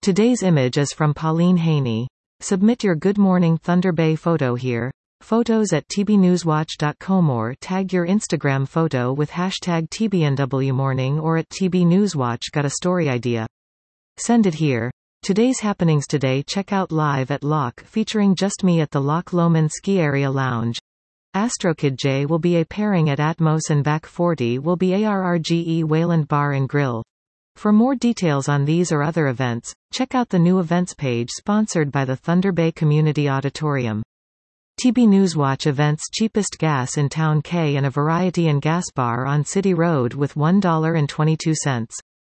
Today's image is from Pauline Haney. Submit your Good Morning Thunder Bay photo here. Photos at tbnewswatch.com or tag your Instagram photo with hashtag TBNWMorning or at TBNewsWatch. Got a story idea? Send it here. Today's happenings today: check out Live at Loch featuring Just Me at the Loch Lomond Ski Area Lounge. Astrokid J will be a pairing at Atmos and Back 40 will be ARRGE Wayland Bar and Grill. For more details on these or other events, check out the new events page sponsored by the Thunder Bay Community Auditorium. TB Newswatch events: cheapest gas in Town K and a variety and gas bar on City Road with $1.22.